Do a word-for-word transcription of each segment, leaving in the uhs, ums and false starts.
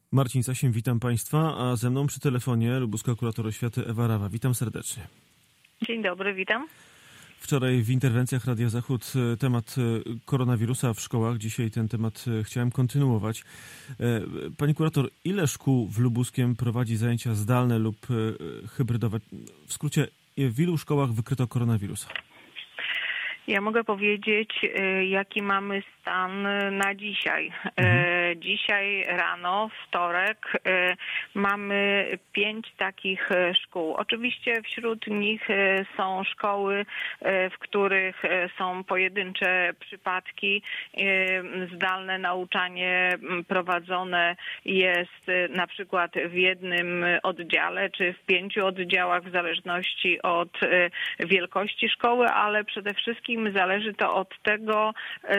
Marcin Sasin, witam Państwa, a ze mną przy telefonie lubuska kurator oświaty Ewa Rawa. Witam serdecznie. Dzień dobry, witam. Wczoraj w interwencjach Radia Zachód temat koronawirusa w szkołach. Dzisiaj ten temat chciałem kontynuować. Pani kurator, ile szkół w Lubuskiem prowadzi zajęcia zdalne lub hybrydowe? W skrócie, w ilu szkołach wykryto koronawirusa? Ja mogę powiedzieć, jaki mamy stan na dzisiaj. Mhm. Dzisiaj rano, wtorek, mamy pięć takich szkół. Oczywiście wśród nich są szkoły, w których są pojedyncze przypadki. Zdalne nauczanie prowadzone jest na przykład w jednym oddziale, czy w pięciu oddziałach, w zależności od wielkości szkoły, ale przede wszystkim zależy to od tego,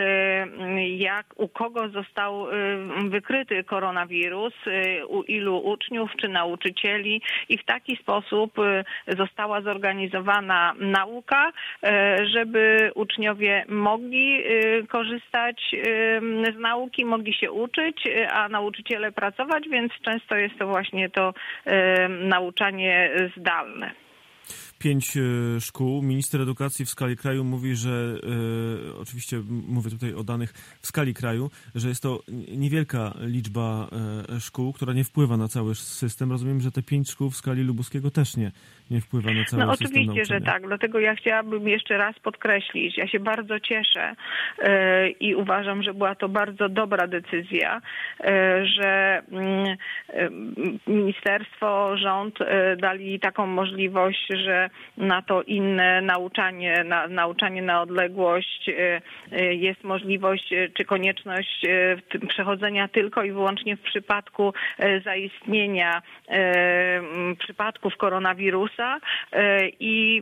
jak, u kogo został wykryty koronawirus, u ilu uczniów czy nauczycieli, i w taki sposób została zorganizowana nauka, żeby uczniowie mogli korzystać z nauki, mogli się uczyć, a nauczyciele pracować, więc często jest to właśnie to nauczanie zdalne. Pięć szkół. Minister edukacji w skali kraju mówi, że e, oczywiście mówię tutaj o danych w skali kraju, że jest to niewielka liczba e, szkół, która nie wpływa na cały system. Rozumiem, że te pięć szkół w skali lubuskiego też nie, nie wpływa na cały no, system oczywiście, nauczania. Że tak. Dlatego ja chciałabym jeszcze raz podkreślić. Ja się bardzo cieszę e, i uważam, że była to bardzo dobra decyzja, e, że e, ministerstwo, rząd e, dali taką możliwość, że na to inne nauczanie, na, nauczanie na odległość jest możliwość czy konieczność przechodzenia tylko i wyłącznie w przypadku zaistnienia przypadków koronawirusa, i,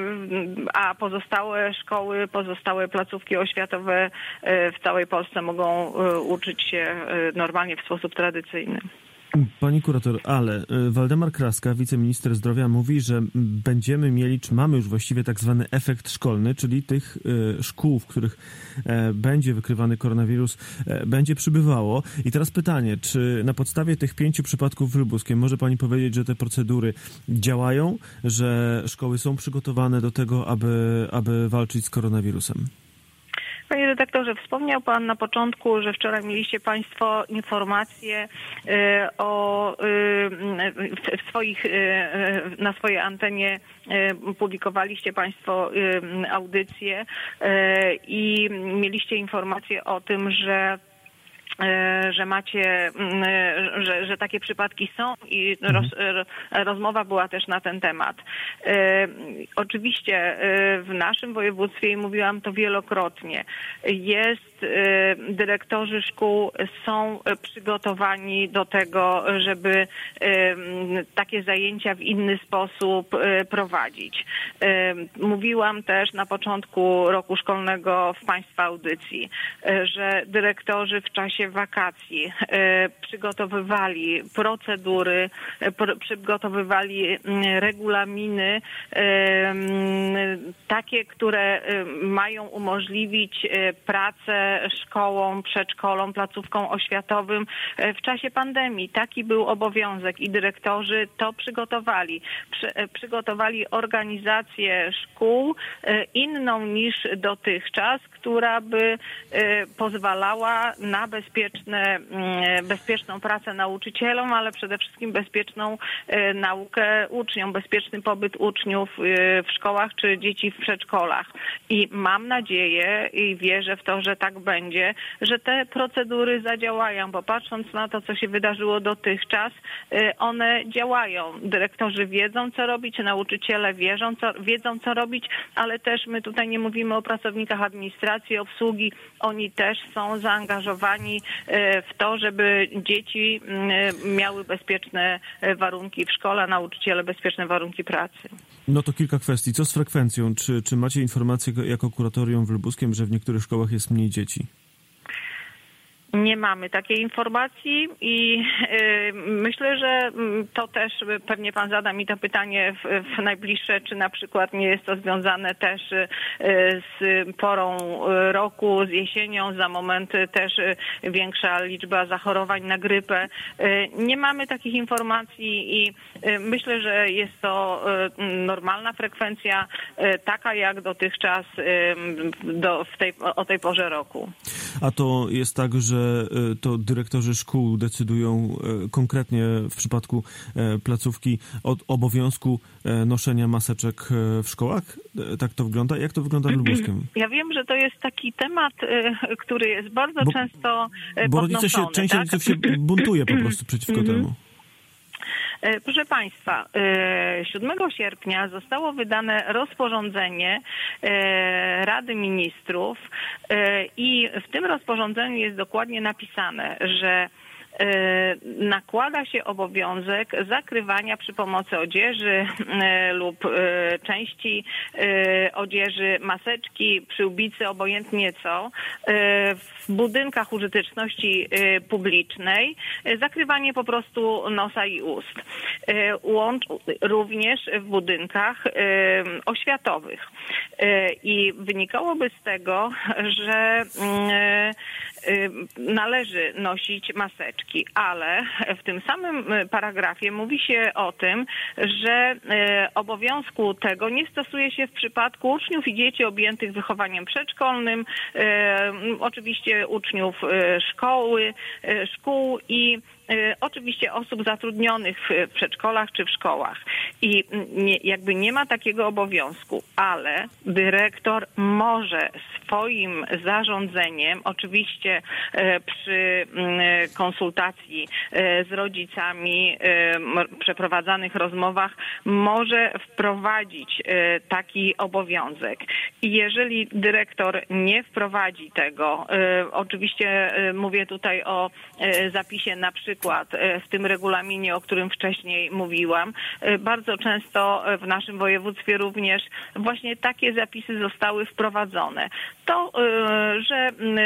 a pozostałe szkoły, pozostałe placówki oświatowe w całej Polsce mogą uczyć się normalnie w sposób tradycyjny. Pani kurator, ale Waldemar Kraska, wiceminister zdrowia, mówi, że będziemy mieli, czy mamy już właściwie tak zwany efekt szkolny, czyli tych szkół, w których będzie wykrywany koronawirus, będzie przybywało. I teraz pytanie, czy na podstawie tych pięciu przypadków w Lubuskiem może pani powiedzieć, że te procedury działają, że szkoły są przygotowane do tego, aby, aby walczyć z koronawirusem? Panie redaktorze, wspomniał Pan na początku, że wczoraj mieliście Państwo informacje o w swoich, na swojej antenie publikowaliście Państwo audycje i mieliście informacje o tym, że że macie, że, że takie przypadki są i roz, rozmowa była też na ten temat. E, oczywiście w naszym województwie, i mówiłam to wielokrotnie, jest, e, dyrektorzy szkół są przygotowani do tego, żeby e, takie zajęcia w inny sposób e, prowadzić. E, mówiłam też na początku roku szkolnego w Państwa audycji, e, że dyrektorzy w czasie wakacji e, przygotowywali procedury, e, pr- przygotowywali regulaminy e, takie, które e, mają umożliwić e, pracę szkołom, przedszkolom, placówkom oświatowym e, w czasie pandemii. Taki był obowiązek i dyrektorzy to przygotowali. Przy, e, przygotowali organizację szkół e, inną niż dotychczas, która by e, pozwalała na bezpieczeństwo Bezpieczne, bezpieczną pracę nauczycielom, ale przede wszystkim bezpieczną naukę uczniom, bezpieczny pobyt uczniów w szkołach czy dzieci w przedszkolach. I mam nadzieję i wierzę w to, że tak będzie, że te procedury zadziałają, bo patrząc na to, co się wydarzyło dotychczas, one działają. Dyrektorzy wiedzą, co robić, nauczyciele wiedzą, co, wiedzą, co robić, ale też my tutaj nie mówimy o pracownikach administracji, obsługi. Oni też są zaangażowani w to, żeby dzieci miały bezpieczne warunki w szkole, a nauczyciele bezpieczne warunki pracy. No to kilka kwestii. Co z frekwencją? Czy, czy macie informację jako kuratorium w Lubuskiem, że w niektórych szkołach jest mniej dzieci? Nie mamy takiej informacji i yy, myślę, myślę, że to też pewnie pan zada mi to pytanie w, w najbliższe, czy na przykład nie jest to związane też z porą roku, z jesienią, za moment też większa liczba zachorowań na grypę. Nie mamy takich informacji i myślę, że jest to normalna frekwencja, taka jak dotychczas do, w tej, o tej porze roku. A to jest tak, że to dyrektorzy szkół decydują konkretnie w przypadku placówki o obowiązku noszenia maseczek w szkołach? Tak to wygląda? Jak to wygląda w Lubuskiem? Ja wiem, że to jest taki temat, który jest bardzo Bo, często bo rodzice się, część tak? rodziców się buntuje po prostu przeciwko temu. Proszę Państwa, siódmego sierpnia zostało wydane rozporządzenie Rady Ministrów i w tym rozporządzeniu jest dokładnie napisane, że nakłada się obowiązek zakrywania przy pomocy odzieży lub części odzieży, maseczki, przyłbicy, obojętnie co, w budynkach użyteczności publicznej, zakrywanie po prostu nosa i ust. Również w budynkach oświatowych. I wynikałoby z tego, że należy nosić maseczki, ale w tym samym paragrafie mówi się o tym, że obowiązku tego nie stosuje się w przypadku uczniów i dzieci objętych wychowaniem przedszkolnym, oczywiście uczniów szkoły, szkół i oczywiście osób zatrudnionych w przedszkolach czy w szkołach. I nie, jakby nie ma takiego obowiązku, ale dyrektor może swoim zarządzeniem, oczywiście przy konsultacji z rodzicami, przeprowadzanych rozmowach, może wprowadzić taki obowiązek. I jeżeli dyrektor nie wprowadzi tego, oczywiście mówię tutaj o zapisie na przykład w tym regulaminie, o którym wcześniej mówiłam, bardzo często w naszym województwie również właśnie takie zapisy zostały wprowadzone. To, że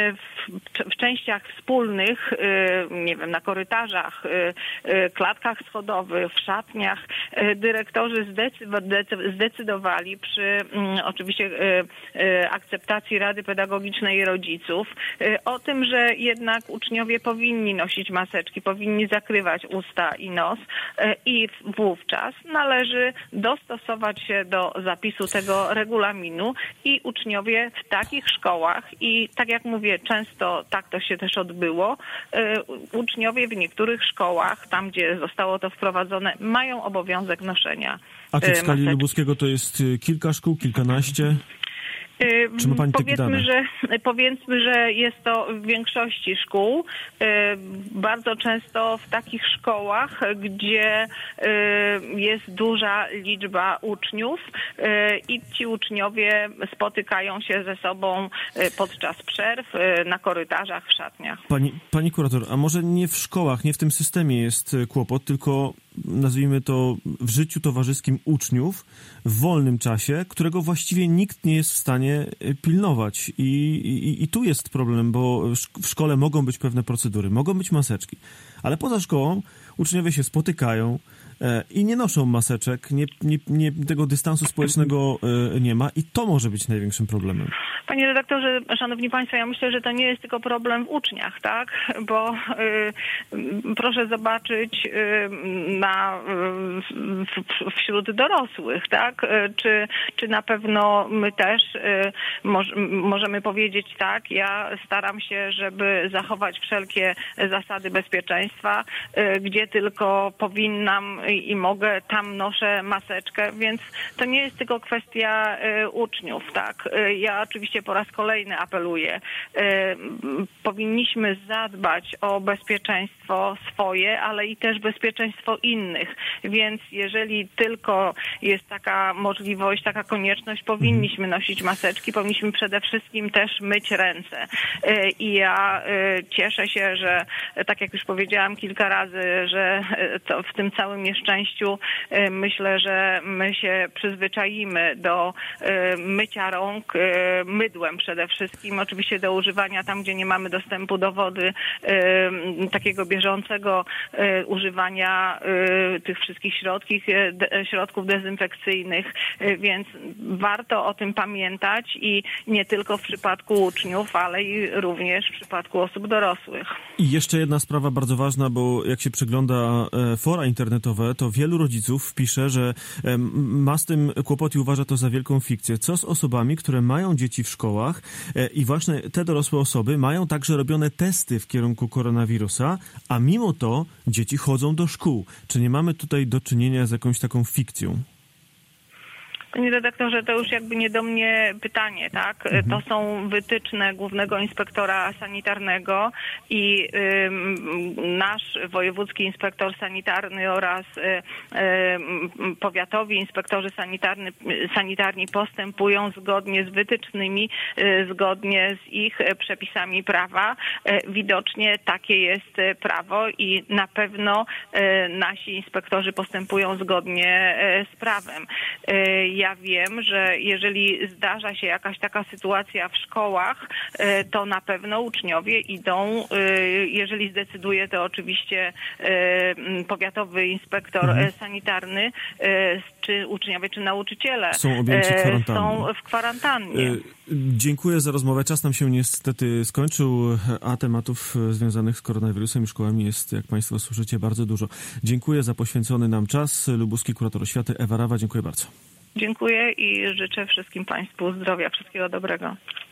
w częściach wspólnych, nie wiem, na korytarzach, klatkach schodowych, w szatniach, dyrektorzy zdecydowali przy oczywiście akceptacji Rady Pedagogicznej i rodziców o tym, że jednak uczniowie powinni nosić maseczki, powinni zakrywać usta i nos i wówczas należy dostosować się do zapisu tego regulaminu i uczniowie w takich szkołach i tak jak mówię, często tak to się też odbyło, uczniowie w niektórych szkołach, tam gdzie zostało to wprowadzone, mają obowiązek noszenia A czy w skali maseczki. Lubuskiego to jest kilka szkół, kilkanaście? Czy ma pani takie dane? Powiedzmy, że, powiedzmy, że jest to w większości szkół. Bardzo często w takich szkołach, gdzie jest duża liczba uczniów i ci uczniowie spotykają się ze sobą podczas przerw, na korytarzach, w szatniach. Pani, pani kurator, a może nie w szkołach, nie w tym systemie jest kłopot, tylko nazwijmy to w życiu towarzyskim uczniów w wolnym czasie, którego właściwie nikt nie jest w stanie pilnować. I, i, i tu jest problem, bo w szkole mogą być pewne procedury, mogą być maseczki, ale poza szkołą uczniowie się spotykają i nie noszą maseczek, nie, nie, nie, tego dystansu społecznego nie ma i to może być największym problemem. Panie redaktorze, szanowni państwo, ja myślę, że to nie jest tylko problem w uczniach, tak? Bo y, proszę zobaczyć y, na, y, wśród dorosłych, tak? Y, czy, czy na pewno my też y, moż, możemy powiedzieć tak, ja staram się, żeby zachować wszelkie zasady bezpieczeństwa, y, gdzie tylko powinnam i mogę, tam noszę maseczkę, więc to nie jest tylko kwestia y, uczniów, tak. Y, ja oczywiście po raz kolejny apeluję. Y, powinniśmy zadbać o bezpieczeństwo swoje, ale i też bezpieczeństwo innych, więc jeżeli tylko jest taka możliwość, taka konieczność, powinniśmy nosić maseczki, powinniśmy przede wszystkim też myć ręce. Y, I ja y, cieszę się, że tak jak już powiedziałam, powiedziałam kilka razy, że to w tym całym nieszczęściu myślę, że my się przyzwyczaimy do mycia rąk mydłem przede wszystkim. Oczywiście do używania tam, gdzie nie mamy dostępu do wody, takiego bieżącego używania tych wszystkich środków, środków dezynfekcyjnych, więc warto o tym pamiętać i nie tylko w przypadku uczniów, ale i również w przypadku osób dorosłych. I jeszcze jedna sprawa bardzo ważna, bo jak się przegląda fora internetowe, to wielu rodziców pisze, że ma z tym kłopot i uważa to za wielką fikcję. Co z osobami, które mają dzieci w szkołach i właśnie te dorosłe osoby mają także robione testy w kierunku koronawirusa, a mimo to dzieci chodzą do szkół. Czy nie mamy tutaj do czynienia z jakąś taką fikcją? Panie redaktorze, to już jakby nie do mnie pytanie, tak? Mhm. To są wytyczne Głównego Inspektora Sanitarnego i y, nasz wojewódzki inspektor sanitarny oraz y, y, powiatowi inspektorzy sanitarny, sanitarni postępują zgodnie z wytycznymi, y, zgodnie z ich przepisami prawa. Y, widocznie takie jest prawo i na pewno y, nasi inspektorzy postępują zgodnie y, z prawem. Y, Ja wiem, że jeżeli zdarza się jakaś taka sytuacja w szkołach, to na pewno uczniowie idą, jeżeli zdecyduje to oczywiście powiatowy inspektor mhm. sanitarny, czy uczniowie, czy nauczyciele są objęci kwarantanną. Są w kwarantannie. Dziękuję za rozmowę. Czas nam się niestety skończył, a tematów związanych z koronawirusem i szkołami jest, jak Państwo słyszycie, bardzo dużo. Dziękuję za poświęcony nam czas. Lubuski kurator oświaty Ewa Rawa, dziękuję bardzo. Dziękuję i życzę wszystkim Państwu zdrowia, wszystkiego dobrego.